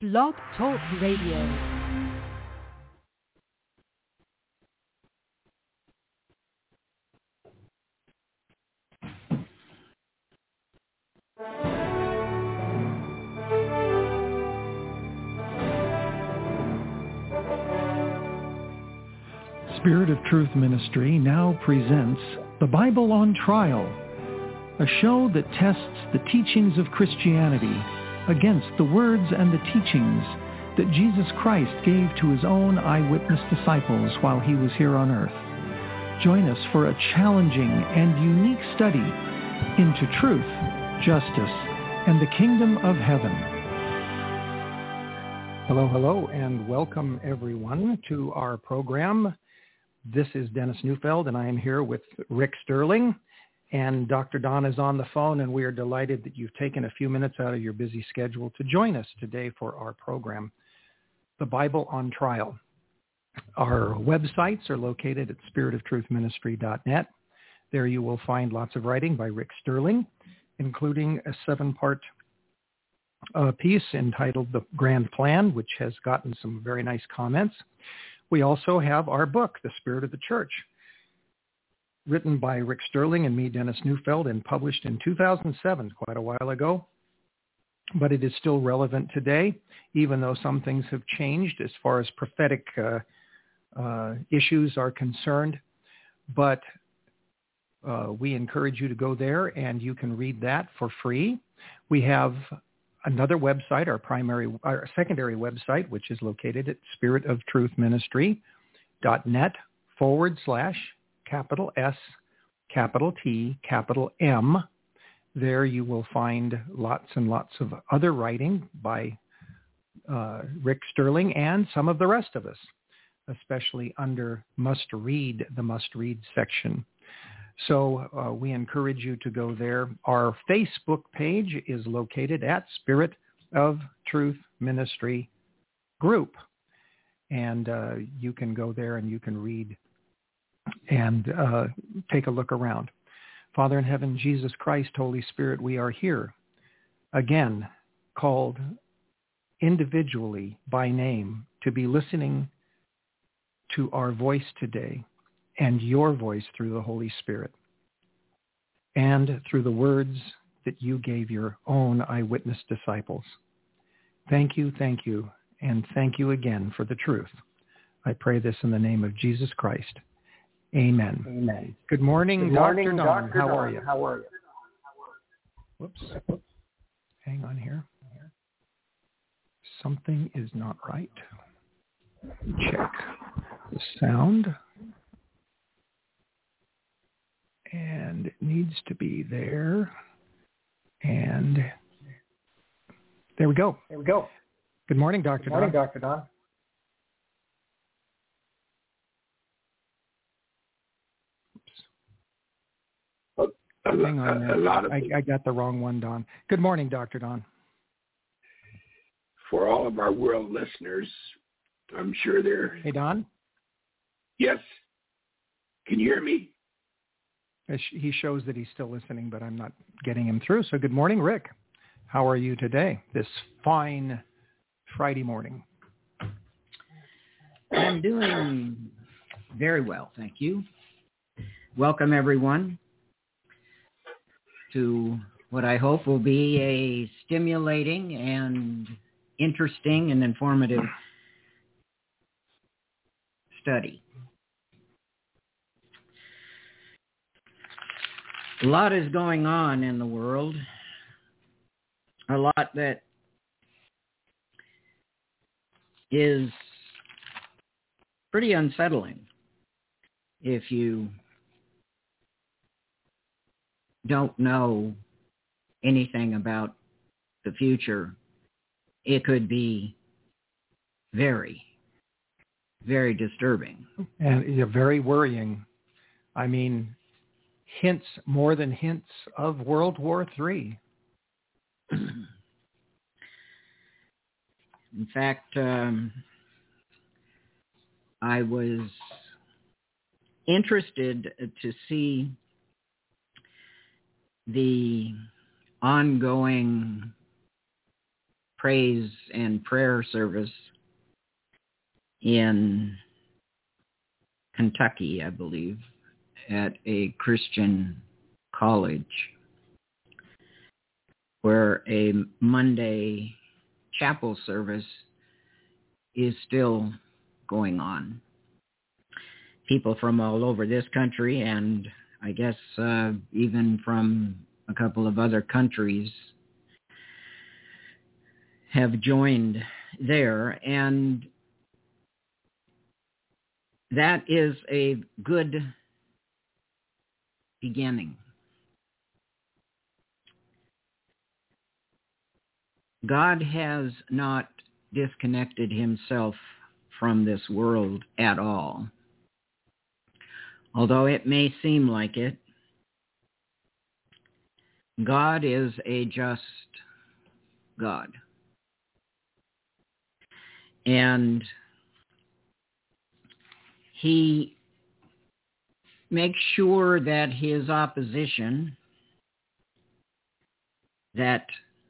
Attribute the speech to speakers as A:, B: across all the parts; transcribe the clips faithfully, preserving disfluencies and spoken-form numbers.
A: Blog Talk Radio.
B: Spirit of Truth Ministry now presents The Bible on Trial, a show that tests the teachings of Christianity against the words and the teachings that Jesus Christ gave to his own eyewitness disciples while he was here on earth. Join us for a challenging and unique study into truth, justice, and the kingdom of heaven. Hello, hello, and welcome everyone to our program. This is Dennis Neufeld, and I am here with Rick Sterling, and Doctor Don is on the phone, and we are delighted that you've taken a few minutes out of your busy schedule to join us today for our program, The Bible on Trial. Our websites are located at spirit of truth ministry dot net. There you will find lots of writing by Rick Sterling, including a seven-part uh, piece entitled The Grand Plan, which has gotten some very nice comments. We also have our book, The Spirit of the Church, written by Rick Sterling and me, Dennis Neufeld, and published in two thousand seven, quite a while ago. But it is still relevant today, even though some things have changed as far as prophetic uh, uh, issues are concerned. But uh, we encourage you to go there, and you can read that for free. We have another website, our primary, our secondary website, which is located at spirit of truth ministry dot net forward slash capital S, capital T, capital M. There you will find lots and lots of other writing by uh, Rick Sterling and some of the rest of us, especially under Must Read, the Must Read section. So uh, we encourage you to go there. Our Facebook page is located at Spirit of Truth Ministry Group. And uh, you can go there and you can read and uh, take a look around. Father in heaven, Jesus Christ, Holy Spirit, we are here again, called individually by name to be listening to our voice today, and your voice through the Holy Spirit, and through the words that you gave your own eyewitness disciples. Thank you, thank you, and thank you again for the truth. I pray this in the name of Jesus Christ. Amen.
C: Amen.
B: Good morning,
C: Good morning,
B: Doctor Don.
C: Doctor
B: How
C: Don.
B: are you?
C: How are you?
B: Whoops. Hang on here. Something is not right. Check the sound. And it needs to be there. And there we go.
C: There we go.
B: Good morning, Doctor
C: Good morning,
B: Don.
C: Doctor Don.
B: Hang on a minute. I, I got the wrong one, Don. Good morning, Doctor Don.
D: For all of our world listeners, I'm sure they're...
B: Hey, Don?
D: Yes. Can you hear me?
B: He shows that he's still listening, but I'm not getting him through. So good morning, Rick. How are you today, this fine Friday morning?
E: I'm doing very well, thank you. Welcome, everyone, to what I hope will be a stimulating and interesting and informative study. A lot is going on in the world, a lot that is pretty unsettling if you don't know anything about the future. It could be very, very disturbing.
B: And yeah, very worrying. I mean, hints, more than hints of World War Three.
E: In fact, um, I was interested to see the ongoing praise and prayer service in Kentucky, I believe, at a Christian college, where a Monday chapel service is still going on. People from all over this country, and I guess uh, even from a couple of other countries, have joined there, and that is a good beginning. God has not disconnected himself from this world at all. Although it may seem like it, God is a just God. And he makes sure that his opposition that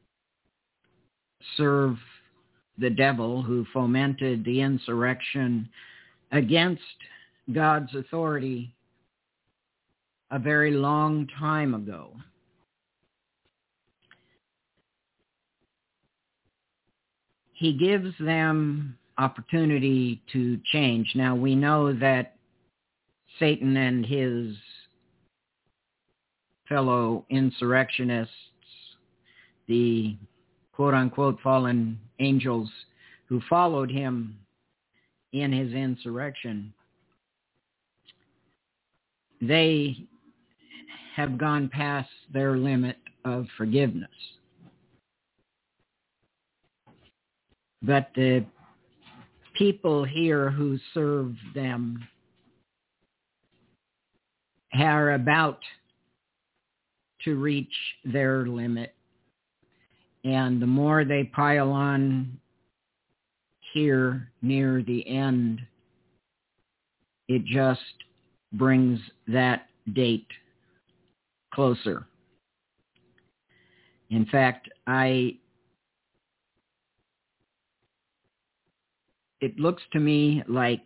E: serve the devil, who fomented the insurrection against God's authority a very long time ago, he gives them opportunity to change. Now, we know that Satan and his fellow insurrectionists, the quote-unquote fallen angels who followed him in his insurrection, they have gone past their limit of forgiveness. But the people here who serve them are about to reach their limit. And the more they pile on here near the end, it just brings that date closer. In fact, I it looks to me like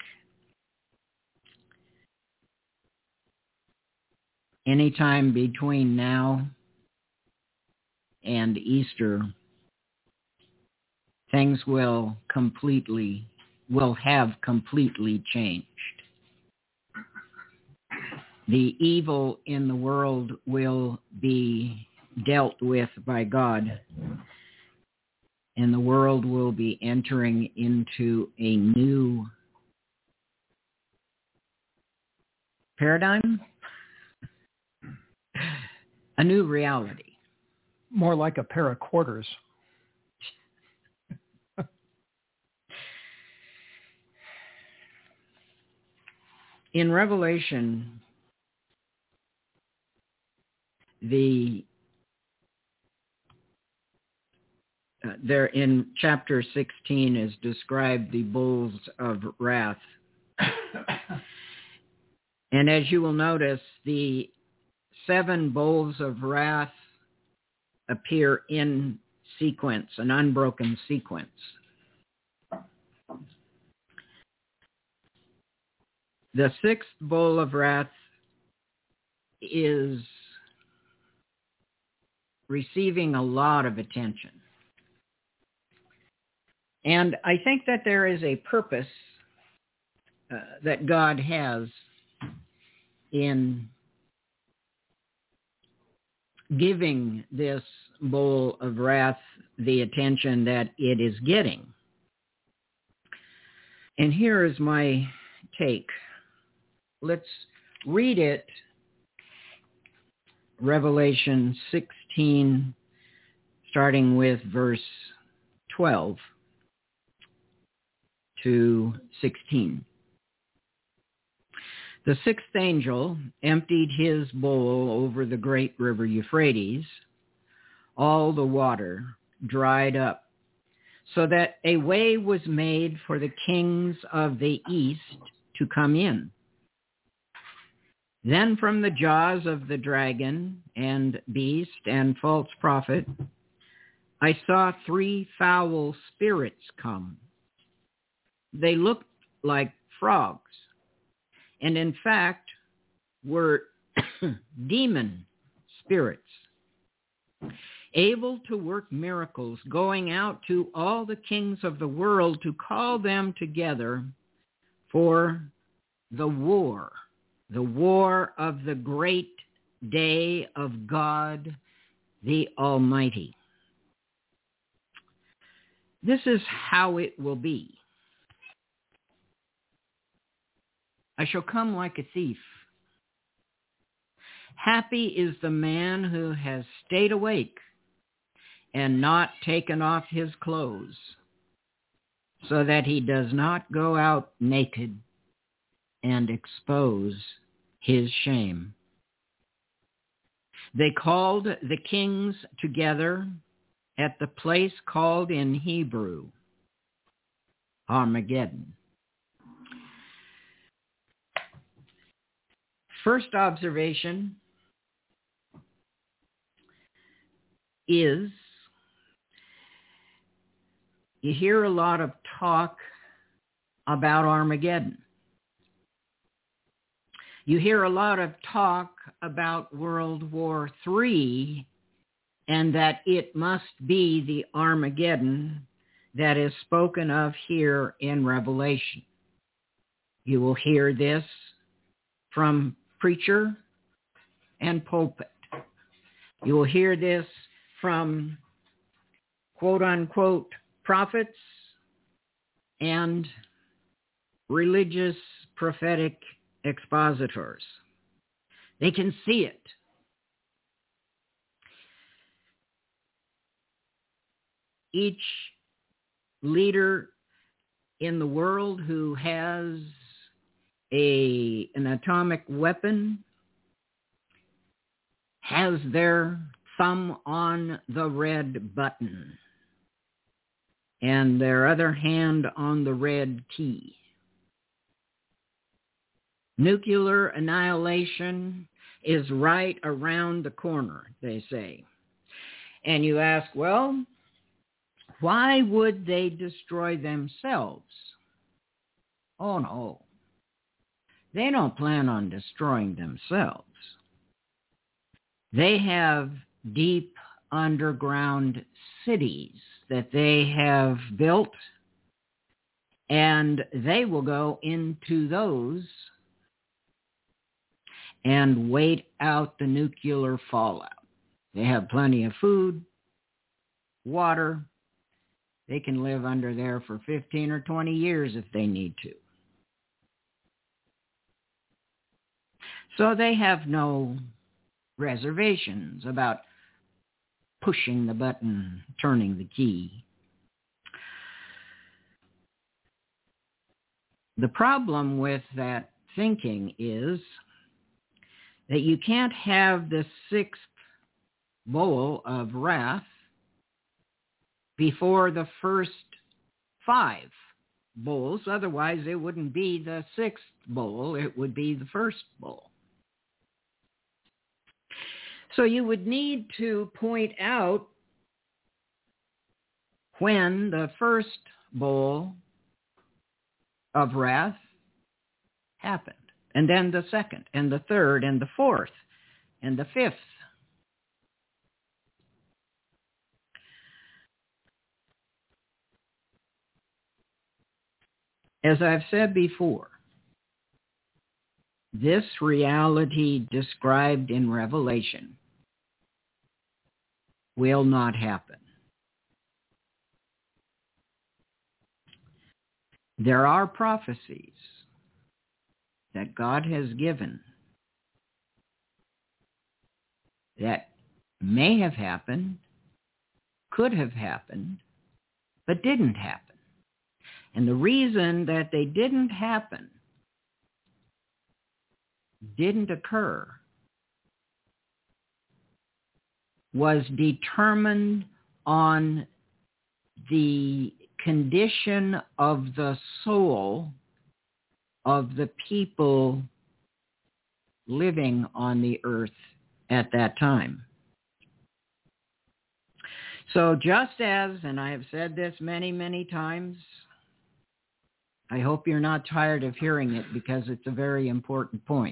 E: anytime between now and Easter, things will completely, will have completely changed. The evil in the world will be dealt with by God, and the world will be entering into a new paradigm, a new reality.
B: More like a pair of quarters.
E: In Revelation, the uh, there in chapter sixteen is described the bowls of wrath. And as you will notice, the seven bowls of wrath appear in sequence, an unbroken sequence. The sixth bowl of wrath is receiving a lot of attention. And I think that there is a purpose uh, that God has in giving this bowl of wrath the attention that it is getting. And here is my take. Let's read it, Revelation sixteen, starting with verse twelve to sixteen. The sixth angel emptied his bowl over the great river Euphrates. All the water dried up, so that a way was made for the kings of the east to come in. Then from the jaws of the dragon and beast and false prophet, I saw three foul spirits come. They looked like frogs, and in fact were demon spirits, able to work miracles, going out to all the kings of the world to call them together for the war, the war of the great day of God the Almighty. This is how it will be. I shall come like a thief. Happy is the man who has stayed awake and not taken off his clothes, so that he does not go out naked and expose his shame. They called the kings together at the place called in Hebrew Armageddon. First observation is you hear a lot of talk about Armageddon. You hear a lot of talk about World War Three and that it must be the Armageddon that is spoken of here in Revelation. You will hear this from preacher and pulpit. You will hear this from quote-unquote prophets and religious prophetic expositors. They can see it. Each leader in the world who has a, an atomic weapon has their thumb on the red button and their other hand on the red key. Nuclear annihilation is right around the corner, they say. And you ask, well, why would they destroy themselves? Oh, no. They don't plan on destroying themselves. They have deep underground cities that they have built, and they will go into those and wait out the nuclear fallout. They have plenty of food, water. They can live under there for fifteen or twenty years if they need to. So they have no reservations about pushing the button, turning the key. The problem with that thinking is that you can't have the sixth bowl of wrath before the first five bowls. Otherwise, it wouldn't be the sixth bowl. It would be the first bowl. So you would need to point out when the first bowl of wrath happened, and then the second, and the third, and the fourth, and the fifth. As I've said before, this reality described in Revelation will not happen. There are prophecies that God has given that may have happened, could have happened, but didn't happen. And the reason that they didn't happen, didn't occur, was determined on the condition of the soul of the people living on the earth at that time. So just as, and I have said this many, many times, I hope you're not tired of hearing it because it's a very important point.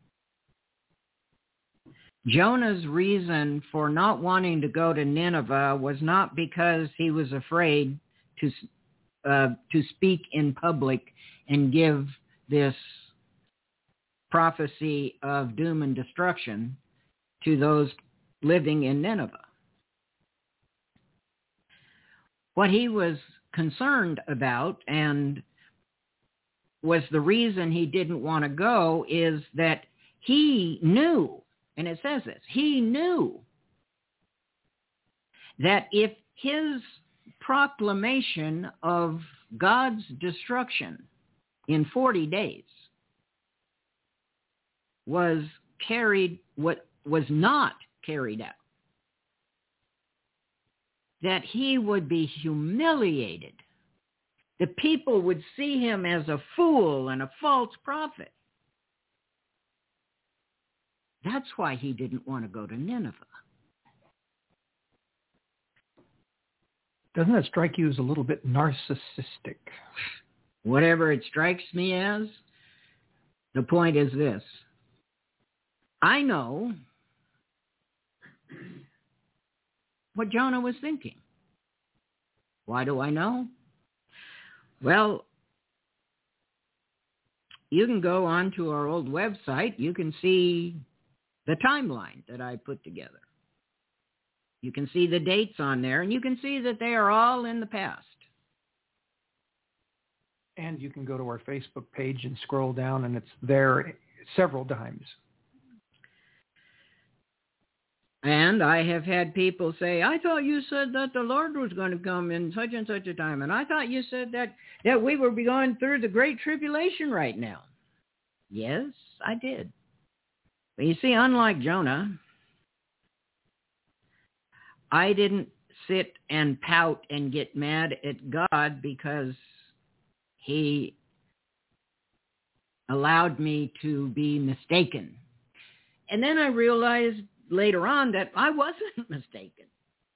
E: Jonah's reason for not wanting to go to Nineveh was not because he was afraid to uh, to speak in public and give this prophecy of doom and destruction to those living in Nineveh. What he was concerned about, and was the reason he didn't want to go, is that he knew, and it says this, he knew that if his proclamation of God's destruction in forty days was carried, what was not carried out, that he would be humiliated. The people would see him as a fool and a false prophet. That's why he didn't want to go to Nineveh.
B: Doesn't that strike you as a little bit narcissistic?
E: Whatever it strikes me as, the point is this. I know what Jonah was thinking. Why do I know? Well, you can go onto our old website. You can see the timeline that I put together. You can see the dates on there, and you can see that they are all in the past.
B: And you can go to our Facebook page and scroll down, and it's there several times.
E: And I have had people say, I thought you said that the Lord was going to come in such and such a time. And I thought you said that, that we were going through the Great Tribulation right now. Yes, I did. But you see, unlike Jonah, I didn't sit and pout and get mad at God because he allowed me to be mistaken. And then I realized later on that I wasn't mistaken.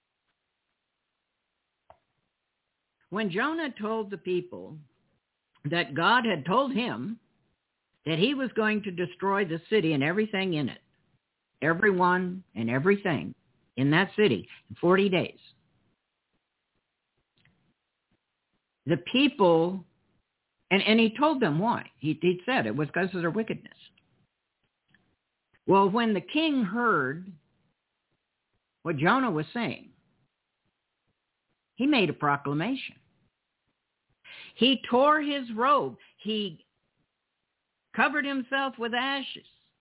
E: When Jonah told the people that God had told him that he was going to destroy the city and everything in it, everyone and everything in that city in forty days, the people, and, and he told them why. He, he said it was because of their wickedness. Well, when the king heard what Jonah was saying, he made a proclamation. He tore his robe. He covered himself with ashes.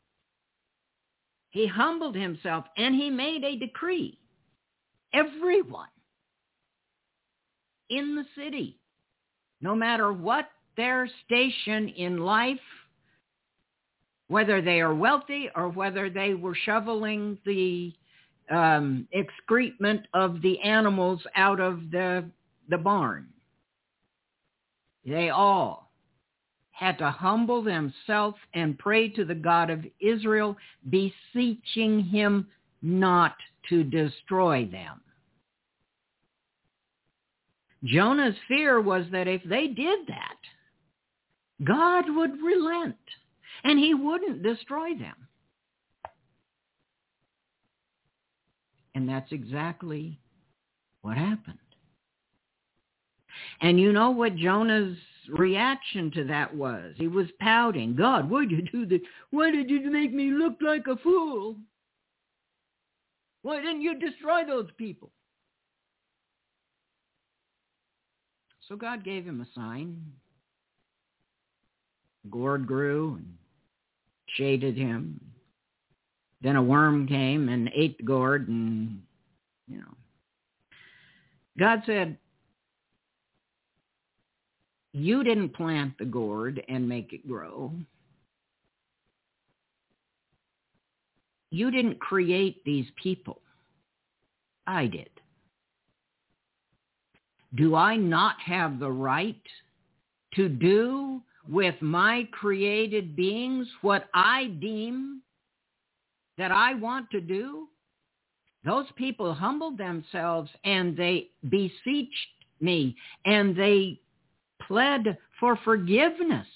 E: He humbled himself, and he made a decree. Everyone in the city, no matter what their station in life, whether they are wealthy or whether they were shoveling the um, excrement of the animals out of the, the barn, they all had to humble themselves and pray to the God of Israel, beseeching him not to destroy them. Jonah's fear was that if they did that, God would relent and he wouldn't destroy them. And that's exactly what happened. And you know what Jonah's reaction to that was? He was pouting. God, why'd you do this? Why did you make me look like a fool? Why didn't you destroy those people? So God gave him a sign. A gourd grew and shaded him. Then a worm came and ate the gourd, and, you know. God said, you didn't plant the gourd and make it grow. You didn't create these people. I did. Do I not have the right to do with my created beings what I deem that I want to do? those people humbled themselves and they beseeched me and they pled for forgiveness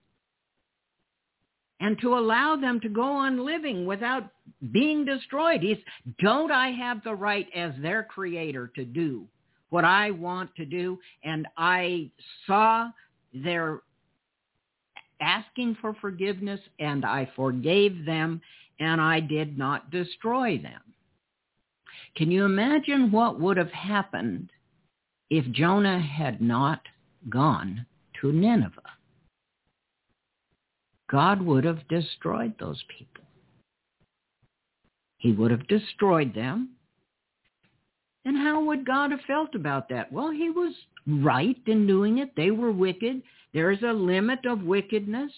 E: and to allow them to go on living without being destroyed. He's, don't I have the right as their creator to do what I want to do? And I saw their asking for forgiveness and I forgave them and I did not destroy them. Can you imagine what would have happened if Jonah had not gone to Nineveh? God would have destroyed those people. He would have destroyed them. And how would God have felt about that? Well, he was right in doing it. They were wicked. There is a limit of wickedness.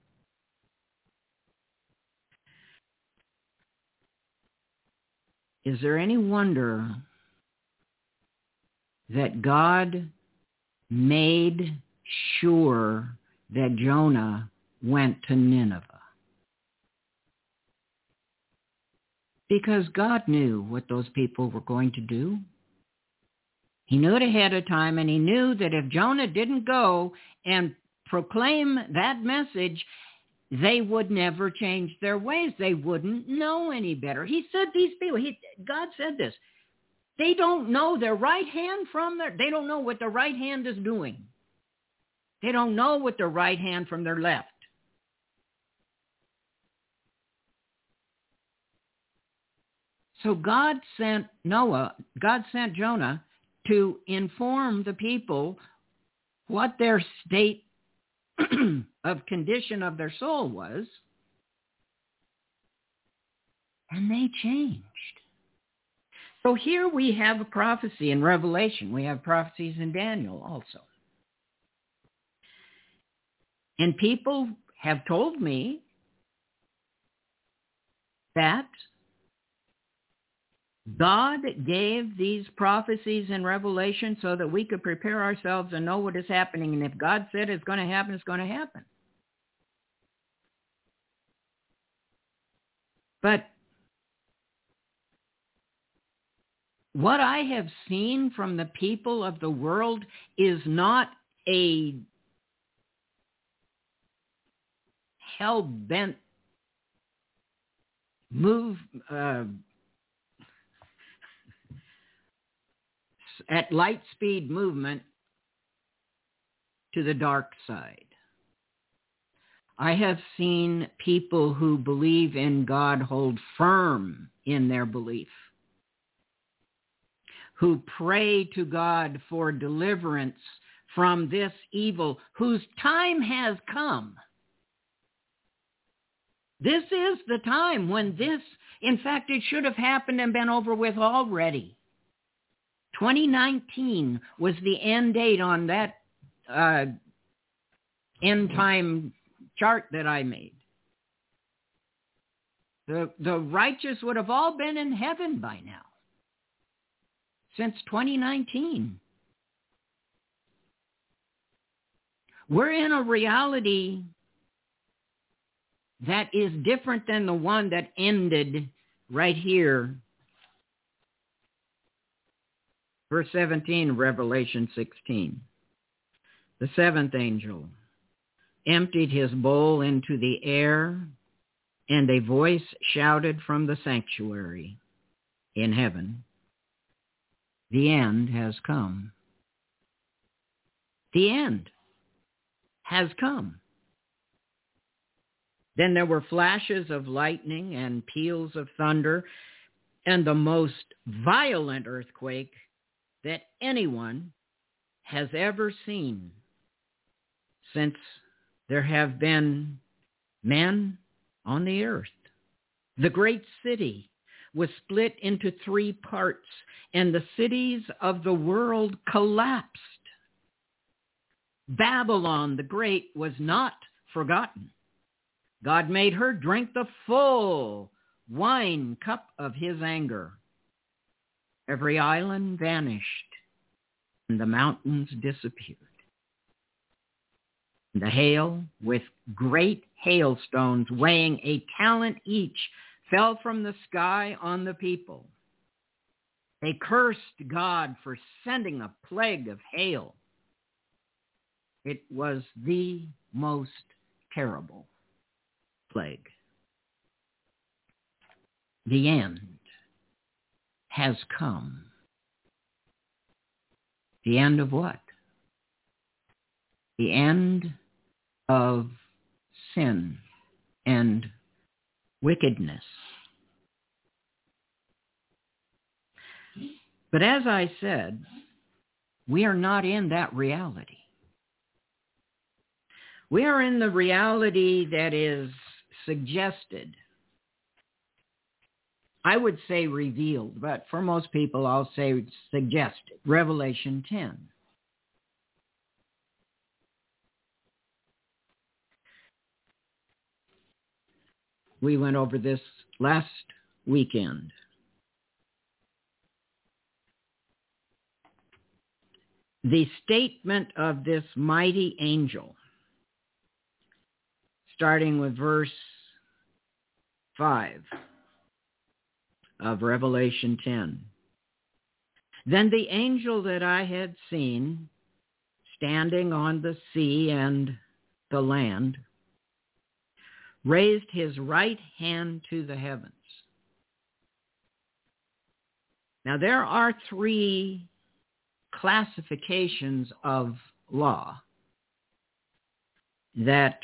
E: Is there any wonder that God made sure that Jonah went to Nineveh? Because God knew what those people were going to do. He knew it ahead of time, and he knew that if Jonah didn't go and proclaim that message, they would never change their ways. They wouldn't know any better. He said these people, he, God said this, they don't know their right hand from their, they don't know what their right hand is doing. They don't know what their right hand from their left. So God sent Noah, God sent Jonah to inform the people what their state of condition of their soul was, and they changed. So here we have a prophecy in Revelation. We have prophecies in Daniel also. And people have told me that God gave these prophecies in Revelation so that we could prepare ourselves and know what is happening. And if God said it's going to happen, it's going to happen. But what I have seen from the people of the world is not a hell-bent move, uh, at light speed movement to the dark side. I have seen people who believe in God hold firm in their belief, who pray to God for deliverance from this evil, whose time has come. This is the time when this, in fact, it should have happened and been over with already. twenty nineteen was the end date on that uh, end time chart that I made. The, the righteous would have all been in heaven by now, since twenty nineteen. We're in a reality that is different than the one that ended right here. Verse seventeen of Revelation sixteen. The seventh angel emptied his bowl into the air, and a voice shouted from the sanctuary in heaven, "The end has come." The end has come. Then there were flashes of lightning and peals of thunder, and the most violent earthquake that anyone has ever seen since there have been men on the earth. The great city was split into three parts, and the cities of the world collapsed. Babylon the Great was not forgotten. God made her drink the full wine cup of his anger. Every island vanished, and the mountains disappeared. The hail, with great hailstones weighing a talent each, fell from the sky on the people. They cursed God for sending a plague of hail. It was the most terrible plague. The end has come. The end of what? The end of sin and wickedness. But as I said, we are not in that reality. We are in the reality that is suggested. I would say revealed, but for most people I'll say suggested. Revelation ten. We went over this last weekend. The statement of this mighty angel, starting with verse five of Revelation ten. Then the angel that I had seen standing on the sea and the land raised his right hand to the heavens. Now there are three classifications of law that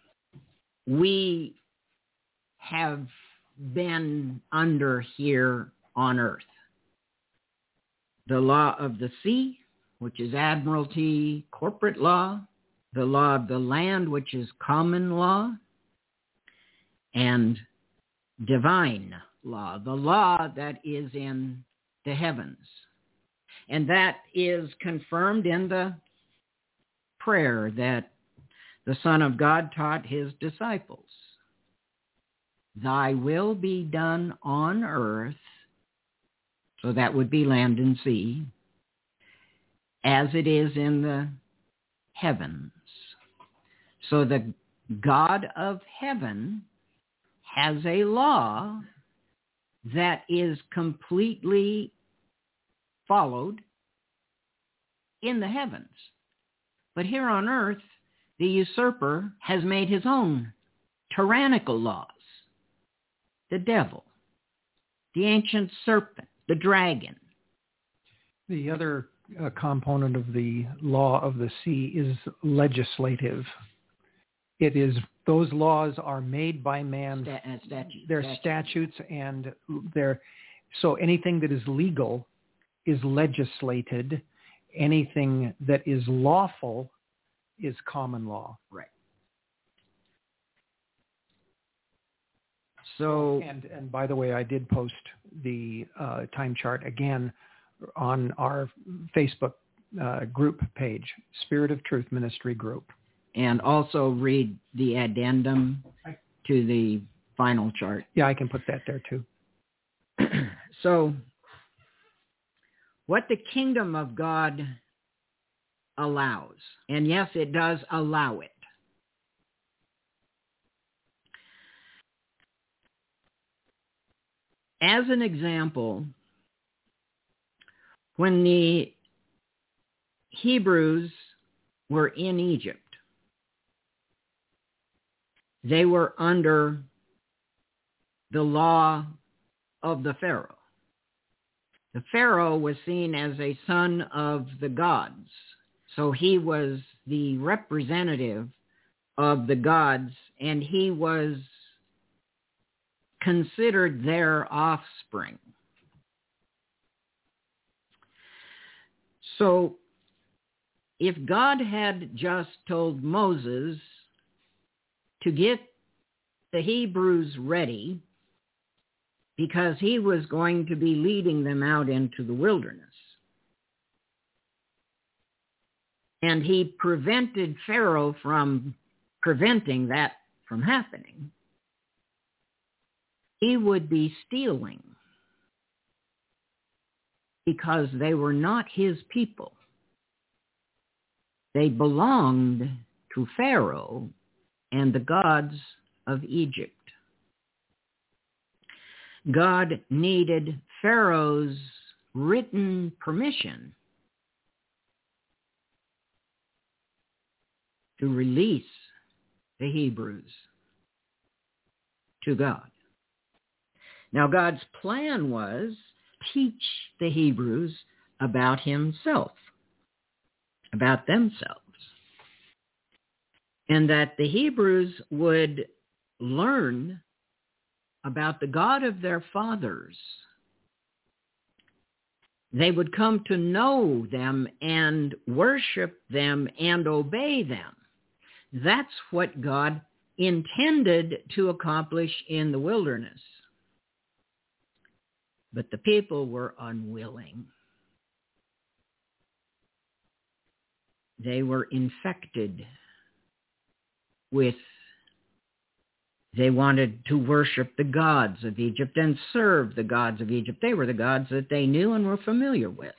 E: we have been under here on earth. The law of the sea, which is admiralty, corporate law. The law of the land, which is common law. And divine law, the law that is in the heavens. And that is confirmed in the prayer that the Son of God taught his disciples. Thy will be done on earth, so that would be land and sea, as it is in the heavens. So the God of heaven has a law that is completely followed in the heavens. But here on earth, the usurper has made his own tyrannical laws. The devil, the ancient serpent, the dragon.
B: The other uh, component of the law of the sea is legislative. It is, those laws are made by man.
E: Sta- uh, statute,
B: they're
E: statute.
B: statutes, and they're, so anything that is legal is legislated. Anything that is lawful is common law.
E: Right. So,
B: and and by the way, I did post the uh, time chart again on our Facebook uh, group page, Spirit of Truth Ministry group.
E: And also read the addendum to the final chart.
B: Yeah, I can put that there too.
E: So, what the kingdom of God allows, and yes, it does allow it. As an example, when the Hebrews were in Egypt, they were under the law of the Pharaoh. The Pharaoh was seen as a son of the gods, so he was the representative of the gods, and he was considered their offspring. So if God had just told Moses to get the Hebrews ready because he was going to be leading them out into the wilderness, and he prevented Pharaoh from preventing that from happening, he would be stealing because they were not his people. They belonged to Pharaoh and the gods of Egypt. God needed Pharaoh's written permission to release the Hebrews to God. Now, God's plan was teach the Hebrews about himself, about themselves, and that the Hebrews would learn about the God of their fathers. They would come to know them and worship them and obey them. That's what God intended to accomplish in the wilderness. But the people were unwilling. They were infected with, they wanted to worship the gods of Egypt and serve the gods of Egypt. They were the gods that they knew and were familiar with.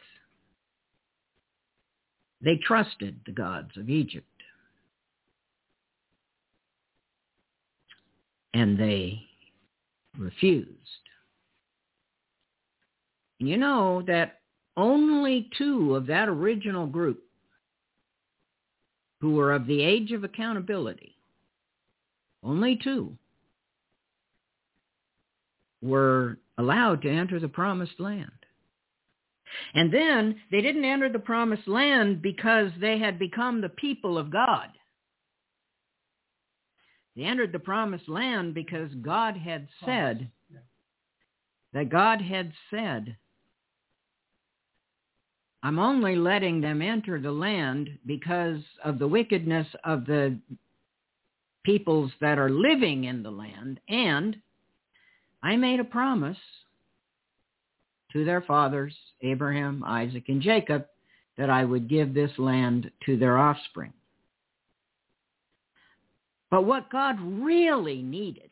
E: They trusted the gods of Egypt. And they refused. You know that only two of that original group who were of the age of accountability, only two, were allowed to enter the promised land. And then they didn't enter the promised land because they had become the people of God. They entered the promised land because God had said, that God had said, I'm only letting them enter the land because of the wickedness of the peoples that are living in the land, and I made a promise to their fathers, Abraham, Isaac, and Jacob, that I would give this land to their offspring. But what God really needed,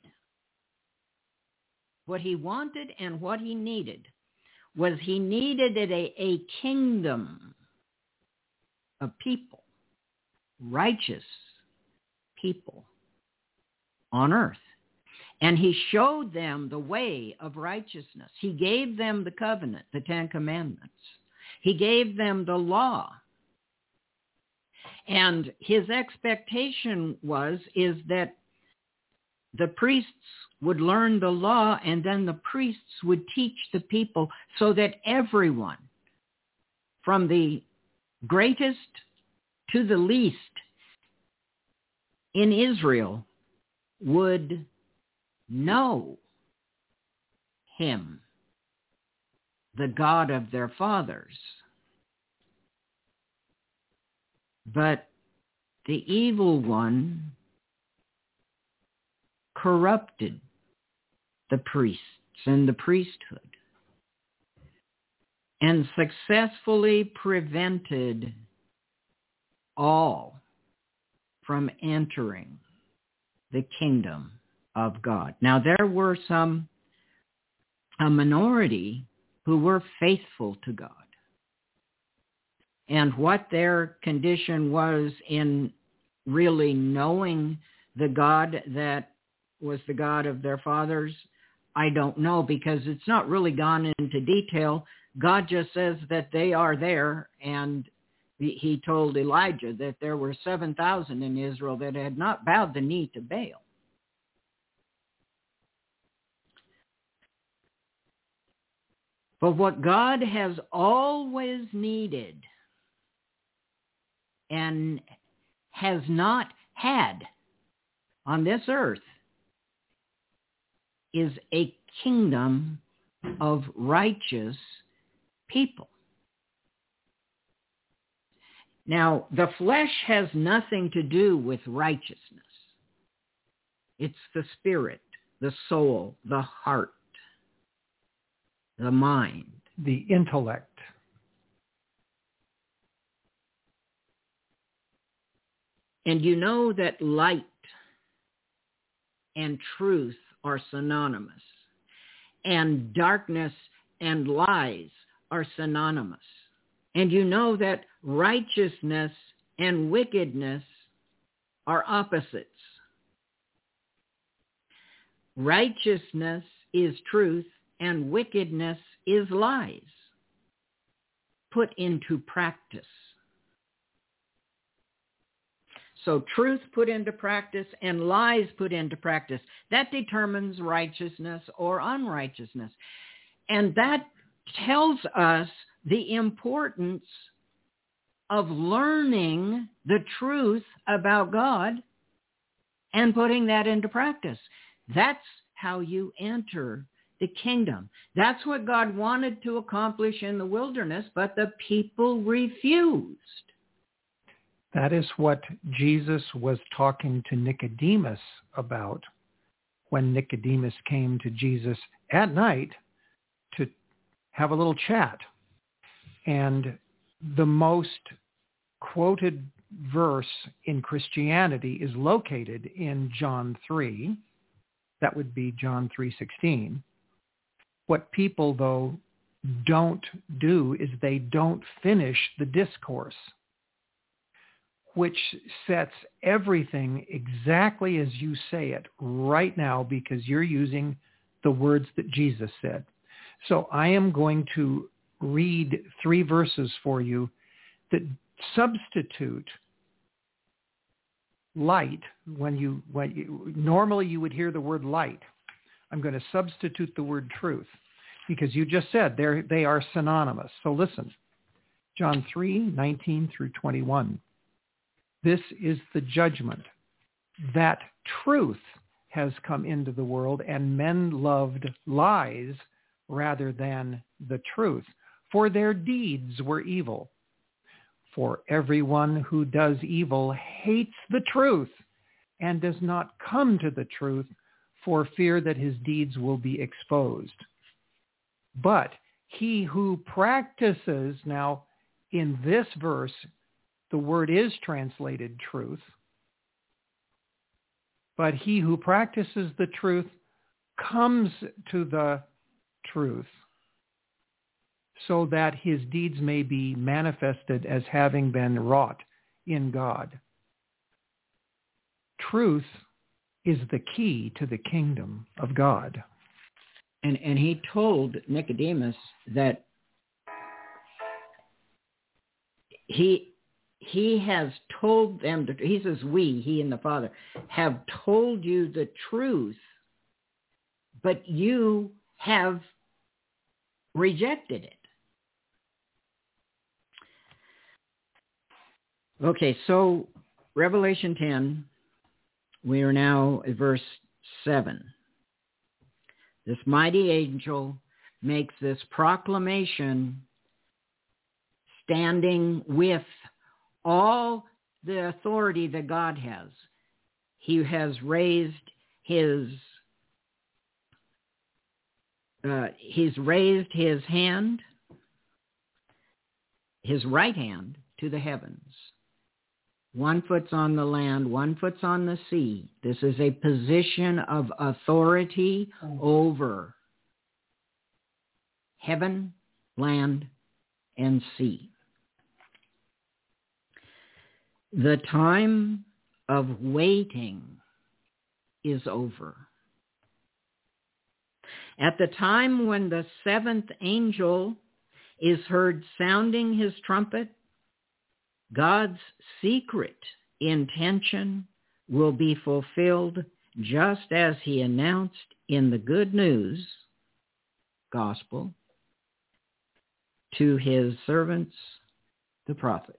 E: what he wanted and what he needed, was he needed a, a kingdom of people, righteous people on earth. And he showed them the way of righteousness. He gave them the covenant, the Ten Commandments. He gave them the law. And his expectation was, is that the priests would learn the law, and then the priests would teach the people so that everyone, from the greatest to the least in Israel, would know him, the God of their fathers. But the evil one corrupted the priests and the priesthood and successfully prevented all from entering the kingdom of God. Now, there were some, a minority who were faithful to God. And what their condition was in really knowing the God that was the God of their fathers, I don't know, because it's not really gone into detail. God just says that they are there, and he told Elijah that there were seven thousand in Israel that had not bowed the knee to Baal. But what God has always needed and has not had on this earth is a kingdom of righteous people. Now, the flesh has nothing to do with righteousness. It's the spirit, the soul, the heart, the mind.
B: The intellect.
E: And you know that light and truth are synonymous, and darkness and lies are synonymous. And you know that righteousness and wickedness are opposites. Righteousness is truth and wickedness is lies. put into practice. So truth put into practice and lies put into practice. That determines righteousness or unrighteousness. And that tells us the importance of learning the truth about God and putting that into practice. That's how you enter the kingdom. That's what God wanted to accomplish in the wilderness, but the people refused.
B: That is what Jesus was talking to Nicodemus about when Nicodemus came to Jesus at night to have a little chat. And the most quoted verse in Christianity is located in John three. That would be John three sixteen. What people, though, don't do is they don't finish the discourse, which sets everything exactly as you say it right now, because you're using the words that Jesus said. So I am going to read three verses for you that substitute light. When you, when you normally you would hear the word light. I'm going to substitute the word truth, because you just said they're, they are synonymous. So listen, John three, nineteen through twenty-one. This is the judgment, that truth has come into the world, and men loved lies rather than the truth, for their deeds were evil. For everyone who does evil hates the truth and does not come to the truth for fear that his deeds will be exposed. But he who practices, now in this verse, the word is translated truth, but he who practices the truth comes to the truth, so that his deeds may be manifested as having been wrought in God. Truth is the key to the kingdom of God.
E: And and he told Nicodemus that he he has told them, to, he says we, he and the Father, have told you the truth, but you have rejected it. Okay, so Revelation ten, we are now at verse seven. This mighty angel makes this proclamation standing with all the authority that God has. He has raised his uh, he's raised his hand, his right hand, to the heavens. One foot's on the land, one foot's on the sea. This is a position of authority over heaven, land, and sea. The time of waiting is over. At the time when the seventh angel is heard sounding his trumpet, God's secret intention will be fulfilled just as he announced in the good news gospel to his servants, the prophets.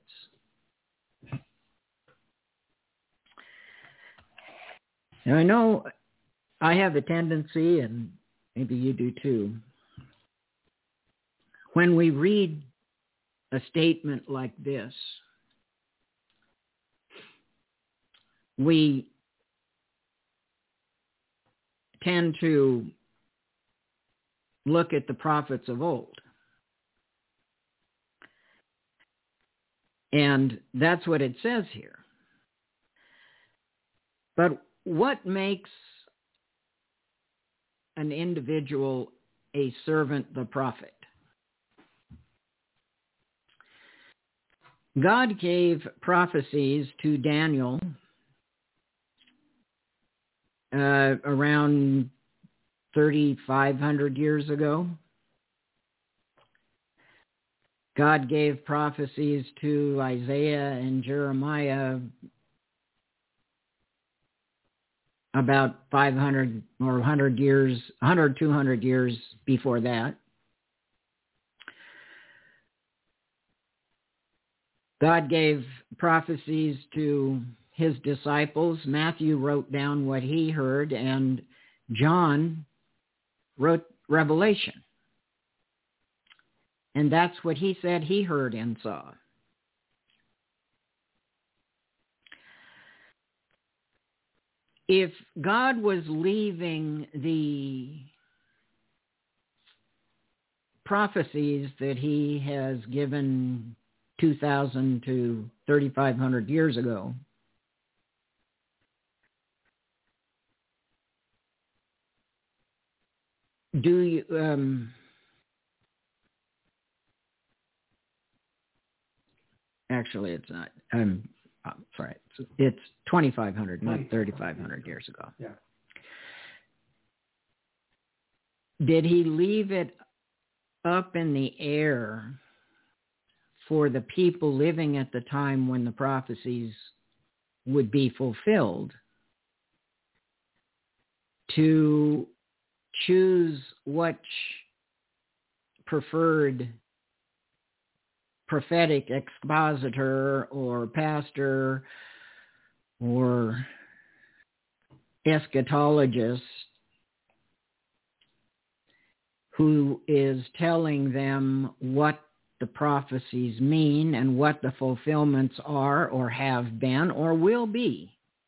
E: Now, I know I have a tendency, and maybe you do too, when we read a statement like this, we tend to look at the prophets of old. And that's what it says here. But what makes an individual a servant, the prophet? God gave prophecies to Daniel uh, around thirty-five hundred years ago. God gave prophecies to Isaiah and Jeremiah about five hundred or one hundred years, one hundred, two hundred years before that. God gave prophecies to his disciples. Matthew wrote down what he heard, and John wrote Revelation. And that's what he said he heard and saw. If God was leaving the prophecies that he has given two thousand to thirty-five hundred years ago, do you, um, actually it's not, I'm, I'm sorry, it's, it's twenty-five hundred, not thirty-five hundred years ago.
B: Yeah.
E: Did he leave it up in the air for the people living at the time when the prophecies would be fulfilled to choose which preferred prophetic expositor or pastor or eschatologist who is telling them what the prophecies mean and what the fulfillments are or have been or will be?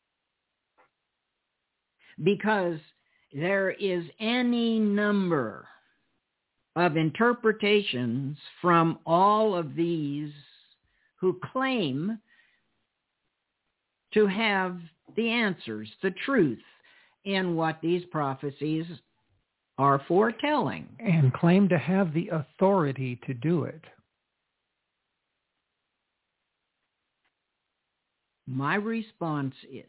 E: Because there is any number of interpretations from all of these who claim to have the answers, the truth in what these prophecies are foretelling.
B: And claim to have the authority to do it.
E: My response is,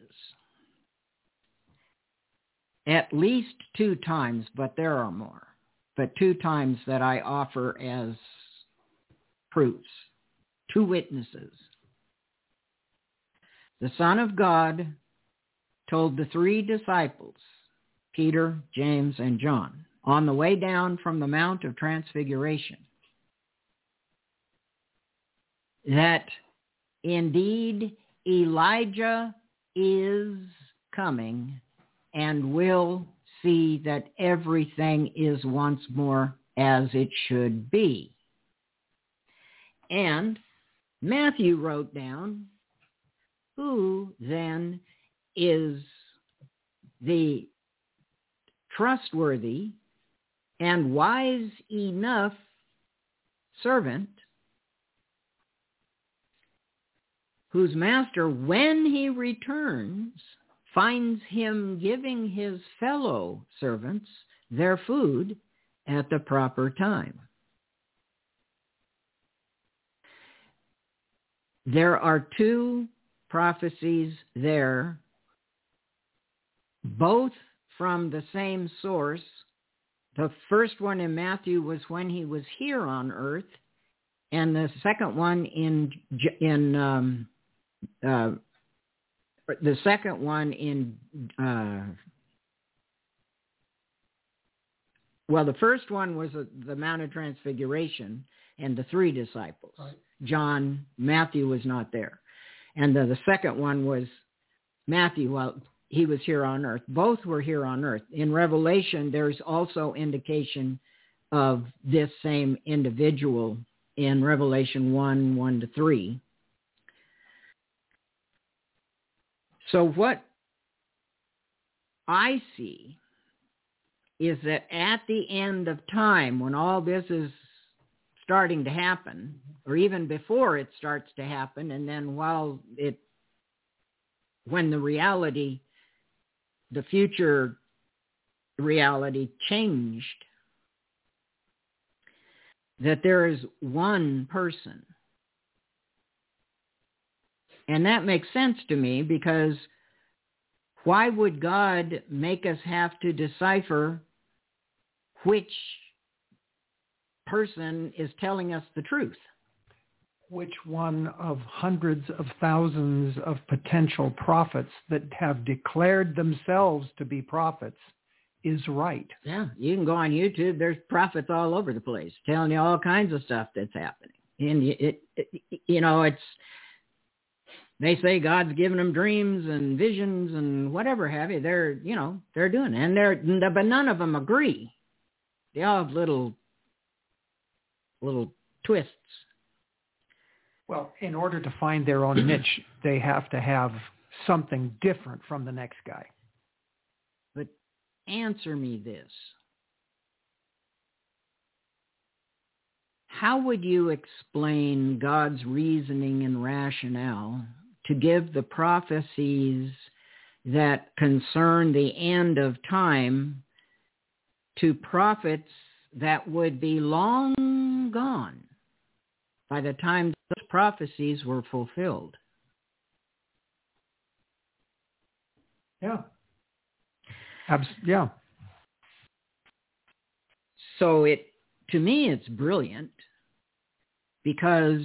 E: at least two times, but there are more, but two times that I offer as proofs, two witnesses. The Son of God told the three disciples, Peter, James, and John, on the way down from the Mount of Transfiguration, that indeed Elijah is coming and will see that everything is once more as it should be. And Matthew wrote down, who then is the trustworthy and wise enough servant whose master, when he returns, finds him giving his fellow servants their food at the proper time. There are two prophecies there, both from the same source. The first one in Matthew was when he was here on earth, and the second one in in um, uh, the second one in uh, well, the first one was a, the Mount of Transfiguration and the three disciples. Right. John, Matthew was not there, and the, the second one was Matthew. Well, he was here on earth. Both were here on earth. In Revelation, there's also indication of this same individual in Revelation one, one to three. So what I see is that at the end of time, when all this is starting to happen, or even before it starts to happen, and then while it, when the reality, the future reality changed, that there is one person. And that makes sense to me, because why would God make us have to decipher which person is telling us the truth?
B: Which one of hundreds of thousands of potential prophets that have declared themselves to be prophets is right?
E: Yeah, you can go on YouTube. There's prophets all over the place telling you all kinds of stuff that's happening. And it, it, it you know, it's, they say God's given them dreams and visions and whatever have you. They're, you know, they're doing it. And they're, but none of them agree. They all have little, little twists.
B: Well, in order to find their own niche, they have to have something different from the next guy.
E: But answer me this. How would you explain God's reasoning and rationale to give the prophecies that concern the end of time to prophets that would be long gone by the time those prophecies were fulfilled?
B: Yeah. Abs- yeah.
E: So it, to me, it's brilliant, because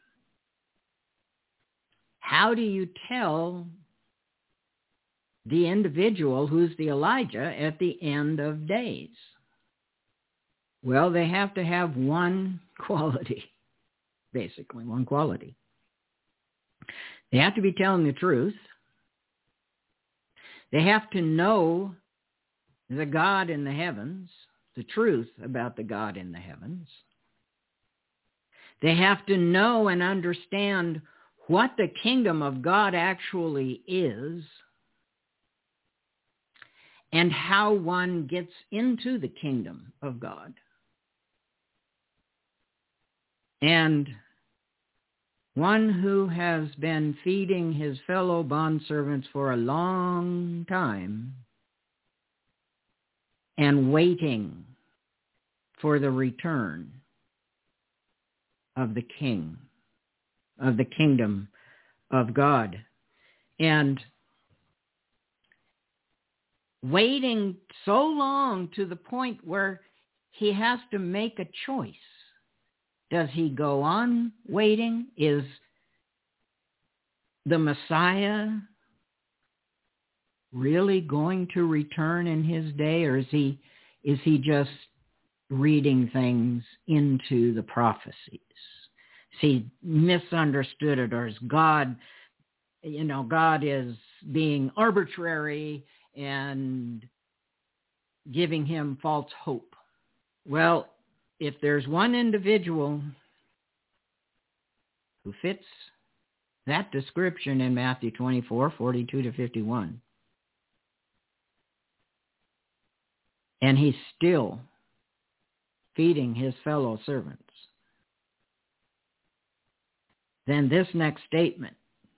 E: how do you tell the individual who's the Elijah at the end of days? Well, they have to have one quality. Basically, one quality. They have to be telling the truth. They have to know the God in the heavens, the truth about the God in the heavens. They have to know and understand what the kingdom of God actually is and how one gets into the kingdom of God. And one who has been feeding his fellow bondservants for a long time and waiting for the return of the king, of the kingdom of God. And waiting so long to the point where he has to make a choice. Does he go on waiting? Is the Messiah really going to return in his day, or is he is he just reading things into the prophecies? Is he misunderstood it, or is God, you know, God is being arbitrary and giving him false hope? Well, if there's one individual who fits that description in Matthew twenty-four, forty-two to fifty-one, and he's still feeding his fellow servants, then this next statement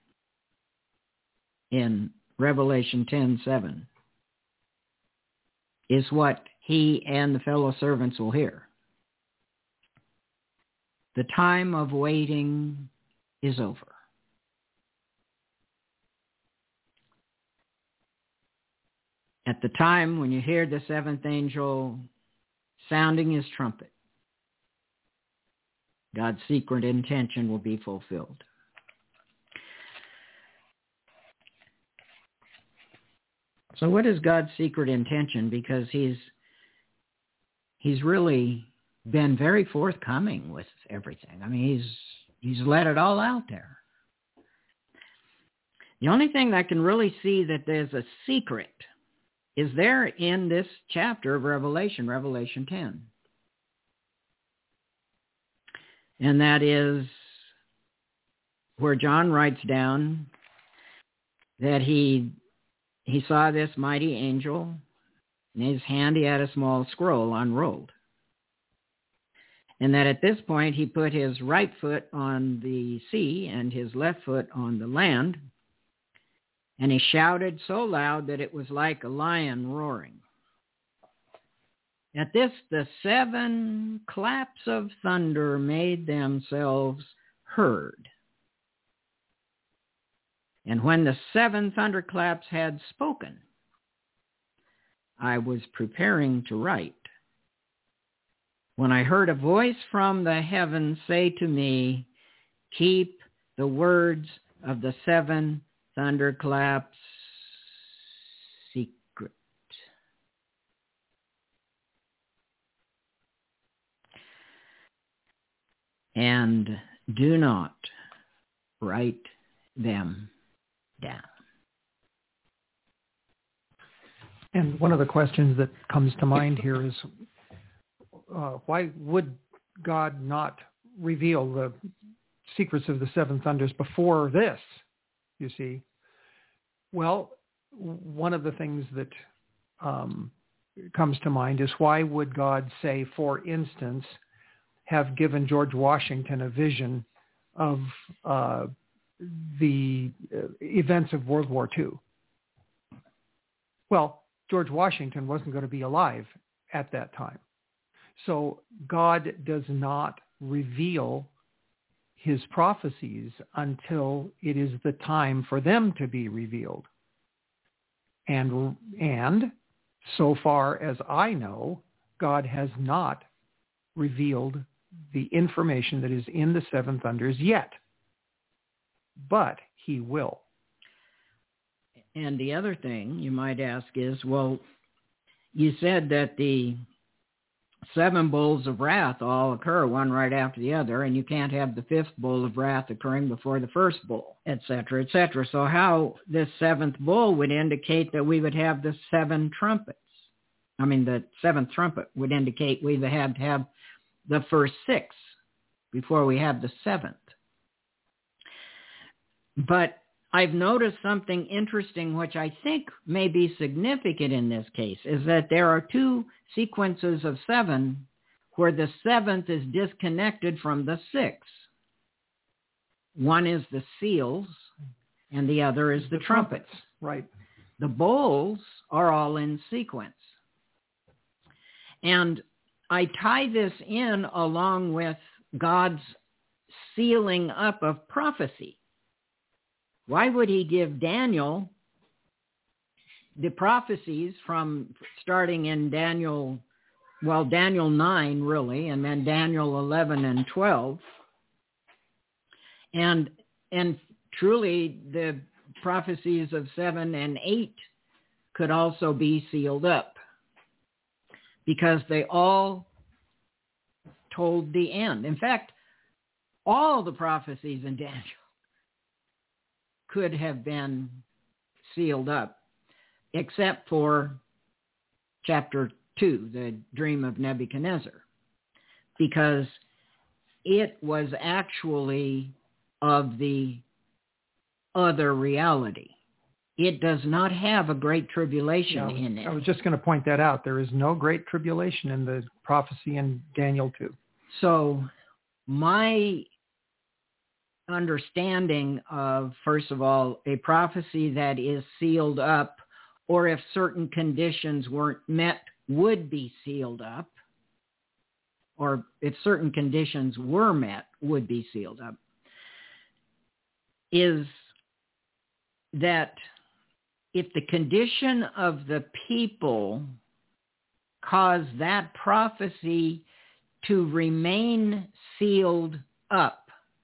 E: in Revelation ten seven is what he and the fellow servants will hear. The time of waiting is over. At the time when you hear the seventh angel sounding his trumpet, God's secret intention will be fulfilled. So what is God's secret intention? Because he's he's really been very forthcoming with everything. I mean, he's he's let it all out there. The only thing that can really see that there's a secret is there in this chapter of Revelation, Revelation ten. And that is where John writes down that he he saw this mighty angel. In his hand he had a small scroll unrolled. And that at this point he put his right foot on the sea and his left foot on the land. And he shouted so loud that it was like a lion roaring. At this, the seven claps of thunder made themselves heard. And when the seven thunderclaps had spoken, I was preparing to write, when I heard a voice from the heavens say to me, keep the words of the seven thunderclaps secret. And do not write them down.
B: And one of the questions that comes to mind here is, uh, why would God not reveal the secrets of the seven thunders before this, you see? Well, one of the things that um, comes to mind is, why would God say, for instance, have given George Washington a vision of uh, the uh, events of World War Two? Well, George Washington wasn't going to be alive at that time. So God does not reveal his prophecies until it is the time for them to be revealed. And, and so far as I know, God has not revealed the information that is in the seven thunders yet. But he will.
E: And the other thing you might ask is, well, you said that the seven bowls of wrath all occur one right after the other, and you can't have the fifth bowl of wrath occurring before the first bowl, et cetera, et cetera. So how this seventh bowl would indicate that we would have the seven trumpets. I mean, the seventh trumpet would indicate we would have to have the first six before we have the seventh. But I've noticed something interesting, which I think may be significant in this case, is that there are two sequences of seven where the seventh is disconnected from the six. One is the seals, and the other is the, the trumpets. trumpets.
B: Right.
E: The bowls are all in sequence. And I tie this in along with God's sealing up of prophecy. Why would he give Daniel the prophecies from starting in Daniel, well, Daniel nine, really, and then Daniel eleven and twelve? And, and truly, the prophecies of seven and eight could also be sealed up, because they all told the end. In fact, all the prophecies in Daniel could have been sealed up, except for chapter two, the dream of Nebuchadnezzar, because it was actually of the other reality. It does not have a great tribulation
B: yeah,
E: in it.
B: I was just going to point that out. There is no great tribulation in the prophecy in Daniel two.
E: So my understanding of, first of all, a prophecy that is sealed up, or if certain conditions weren't met, would be sealed up, or if certain conditions were met, would be sealed up, is that if the condition of the people caused that prophecy to remain sealed up,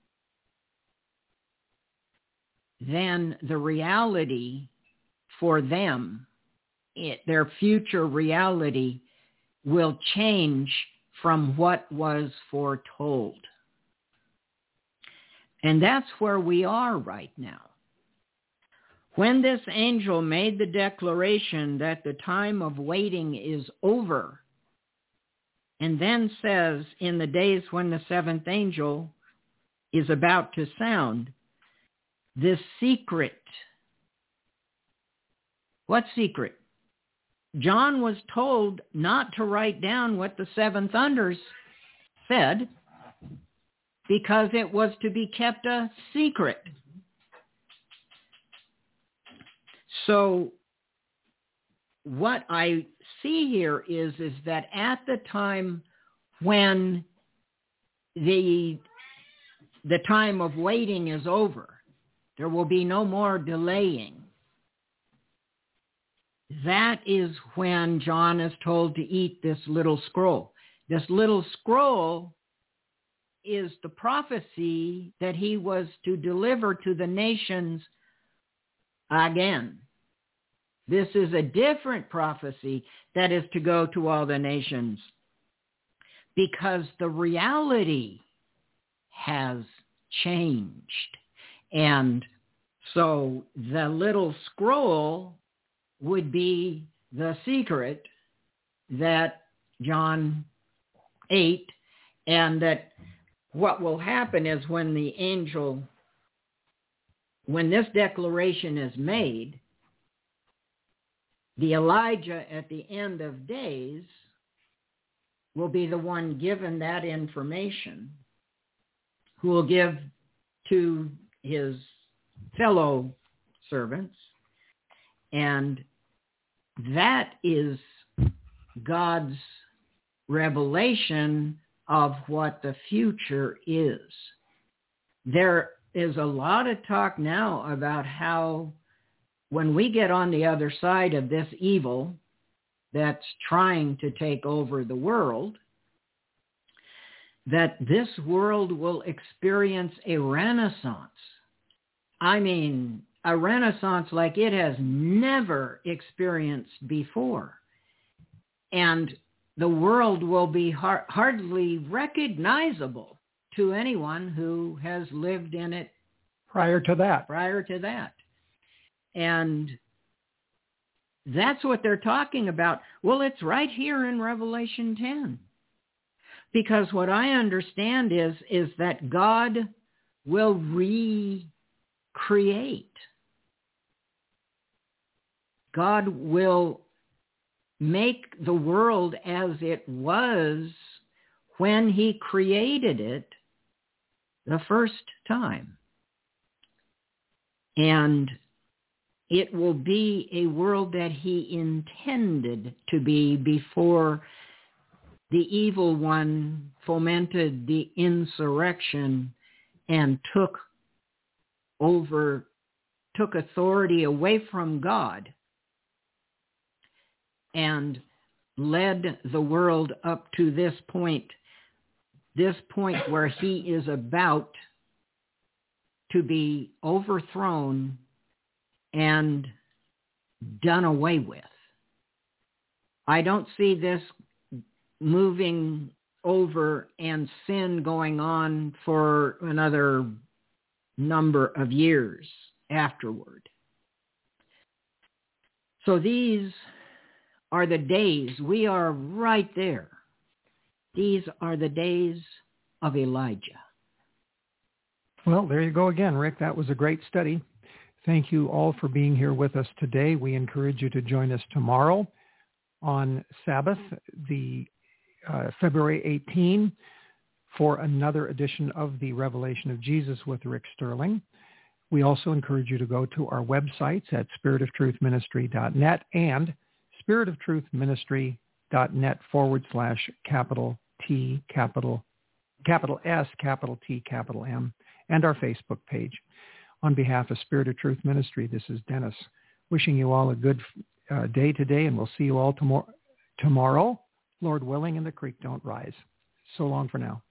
E: then the reality for them, it, their future reality, will change from what was foretold. And that's where we are right now. When this angel made the declaration that the time of waiting is over, and then says, in the days when the seventh angel is about to sound, this secret. What secret? John was told not to write down what the seven thunders said, because it was to be kept a secret. So what I see here is, is that at the time when the, the time of waiting is over, there will be no more delaying. That is when John is told to eat this little scroll. This little scroll is the prophecy that he was to deliver to the nations again. This is a different prophecy that is to go to all the nations, because the reality has changed. And so the little scroll would be the secret that John ate, and that what will happen is when the angel, when this declaration is made, the Elijah at the end of days will be the one given that information, who will give to his fellow servants. And that is God's revelation of what the future is. There is a lot of talk now about how when we get on the other side of this evil that's trying to take over the world, that this world will experience a renaissance. I mean, a renaissance like it has never experienced before. And the world will be har- hardly recognizable to anyone who has lived in it
B: prior to that.
E: Prior to that. And that's what they're talking about. Well, it's right here in Revelation ten. Because what I understand is, is that God will recreate. God will make the world as it was when he created it the first time. And it will be a world that he intended to be before the evil one fomented the insurrection and took over, took authority away from God and led the world up to this point, this point where he is about to be overthrown and done away with. I don't see this moving over and sin going on for another number of years afterward. So these are the days. We are right there. These are the days of Elijah.
B: Well, there you go again, Rick. That was a great study. Thank you all for being here with us today. We encourage you to join us tomorrow on Sabbath, the uh, February eighteenth, for another edition of the Revelation of Jesus with Rick Sterling. We also encourage you to go to our websites at spirit of truth ministry dot net and spirit of truth ministry dot net forward slash capital T, capital, capital S, capital T, capital M, and our Facebook page. On behalf of Spirit of Truth Ministry, this is Dennis, wishing you all a good uh, day today, and we'll see you all tomorrow, tomorrow, Lord willing, and the creek don't rise. So long for now.